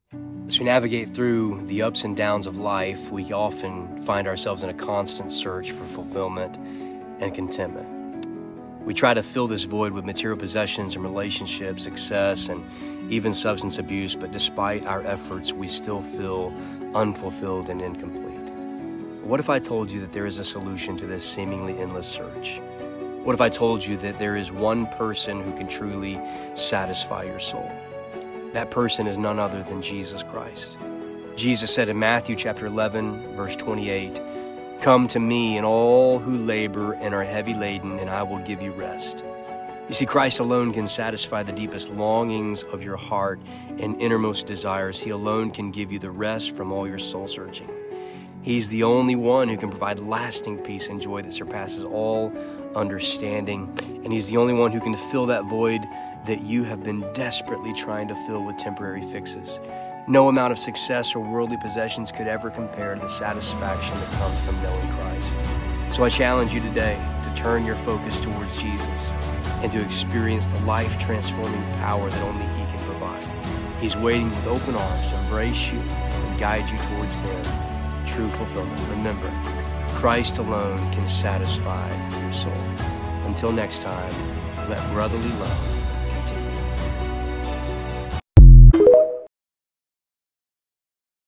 As we navigate through the ups and downs of life, we often find ourselves in a constant search for fulfillment and contentment. We try to fill this void with material possessions and relationships, success, and even substance abuse, but despite our efforts, we still feel unfulfilled and incomplete. What if I told you that there is a solution to this seemingly endless search? What if I told you that there is one person who can truly satisfy your soul? That person is none other than Jesus Christ. Jesus said in Matthew chapter 11, verse 28, "Come to me and all who labor and are heavy laden, and I will give you rest." You see, Christ alone can satisfy the deepest longings of your heart and innermost desires. He alone can give you the rest from all your soul searching. He's the only one who can provide lasting peace and joy that surpasses all understanding. And He's the only one who can fill that void that you have been desperately trying to fill with temporary fixes. No amount of success or worldly possessions could ever compare to the satisfaction that comes from knowing Christ. So I challenge you today to turn your focus towards Jesus and to experience the life-transforming power that only He can provide. He's waiting with open arms to embrace you and guide you towards Him. True fulfillment. Remember, Christ alone can satisfy your soul. Until next time, let brotherly love